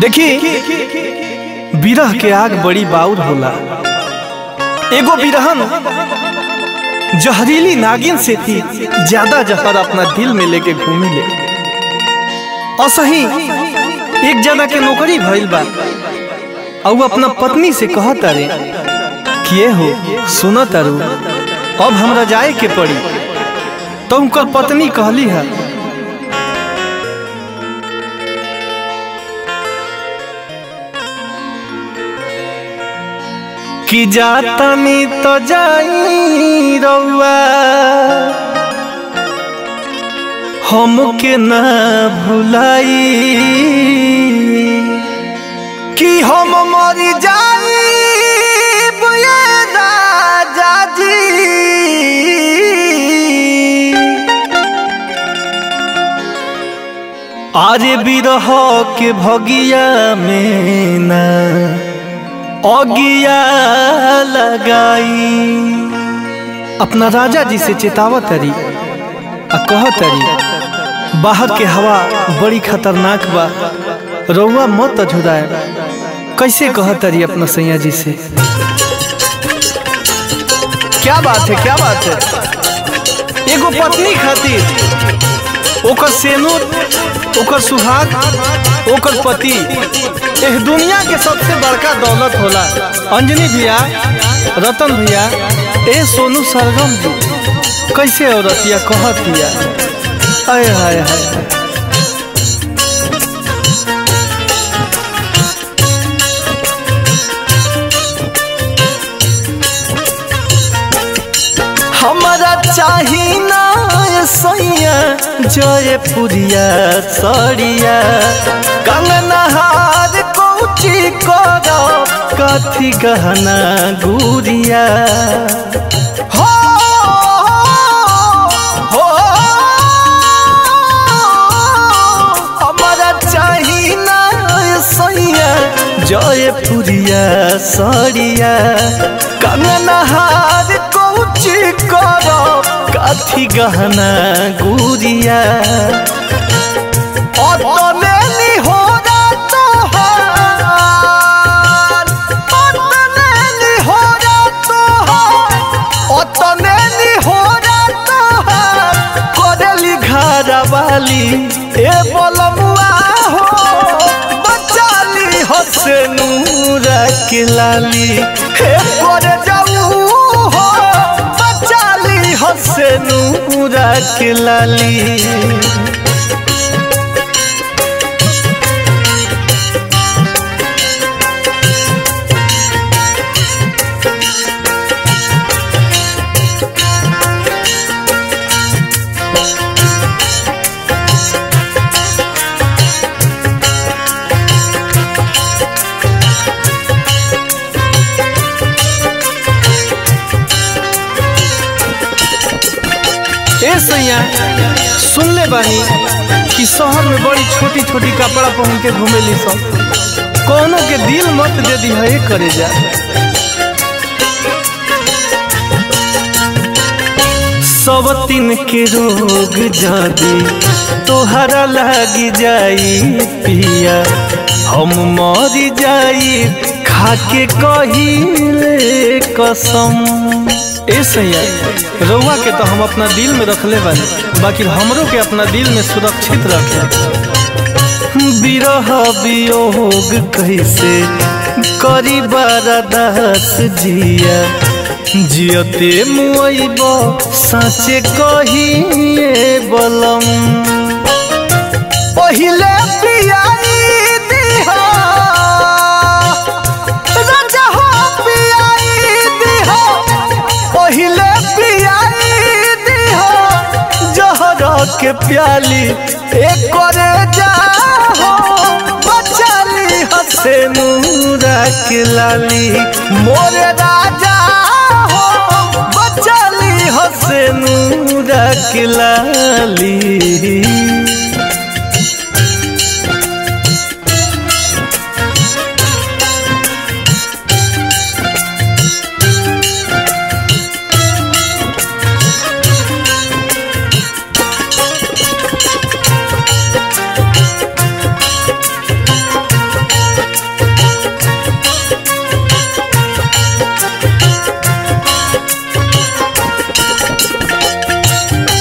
देखी बिरह के आग बड़ी बाउर होला। एगो बिरहन जहरीली नागिन से थी ज्यादा जहर अपना दिल में लेके घूमी ले। असही एक जना के नौकरी भइल बा और अपना पत्नी से कहता रे किए हो सुनो तारू अब हमरा जाए के पड़ी। तो उनकर पत्नी कहली है कि जातनी तो जाई रउआ हमके ना भुलाई कि हम मर जाई राजा जी आरे बिरह के भगिया में ना अगिया लगाई। अपना राजा जी से चेतावत तरी आ कहत तरी बाहर के हवा बड़ी खतरनाक बा रउआ मत अझुराए। कैसे कहत तरी अपना सैया जी से क्या बात है क्या बात है। एगो पत्नी खातिर ओकर सेनूर ओकर सुहाग ओकर पति इस दुनिया के सबसे बड़का दौलत होला। अंजनी भैया रतन भैया ए सोनू सरगम जी कैसे औरतिया कहत दिया आय हाय हाय। हमारा चाही ना सैया जयपुरिया सड़िया कंगना हार कोची करो कथी गहना गुड़िया हो हो हमारा चाही ना सैया जयपुरिया सड़िया कंगना हार कोची करो कथी गहना गुड़िया ए बोलमुआ हो बचाली हसे नूरा के लाली हे करे जाऊ हो बचाली हसे नूरा के लाली। सैया सुन ले बानी कि शहर में बड़ी छोटी छोटी कपड़ा पहन के घूमेली सब कोनो के दिल मत दे दी है करे जा। सब तीन के रोग जादी तोहरा लागी जाई पिया हम मर जाई खाके कहिले कसम। ए सैया रउआ के तो हम अपना दिल में रखले बानी बाकी हमरो के अपना दिल में सुरक्षित रखे। बिरह वियोग कैसे करी बरदास जिया जियते मुइब साचे कहिए बलम पहिले पियाई दिहा राजा हो पियाई दिहा पहिले पियाई दिहा जहर के प्याली एक करे जाहो बचाली हसे नूरा के लाली मोरे राजा हो बचाली हसे नूरा के लाली।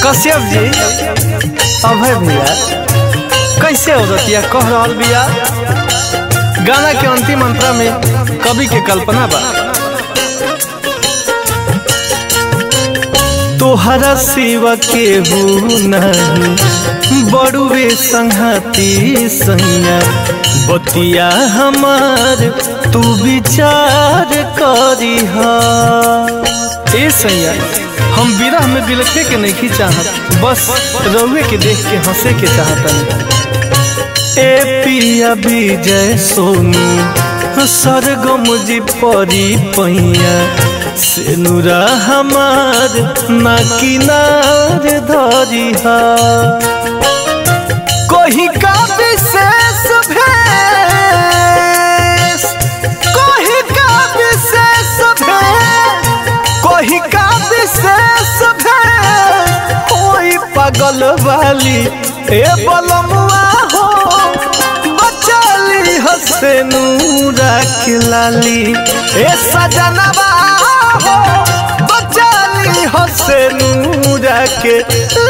कश्यप जी अभय भैया कैसे औरतिया कह रहल बिया। गाना के अंतिम अंतरा में कवि के कल्पना बा। तोहरा सिवा केहू नहीं बड़ुए संघाती सैया बतिया हमार तू विचार करी ए सैया। हम विरह में बिलखे के नहीं चाहत, बस रउए के देख के हंसे के चाहता। ए पिया विजय सोनू सरगम जी परी पैया से नुरा हमार ना किनार धरी कोही का विशेष भेष, कोही का विशेष भेष, कोही का विशेष भेष कोई पागल वाली ए बलमुआ हो बचाली हसे नूरा खिलाली ए सजनवा हो बचाली हसे नूरा के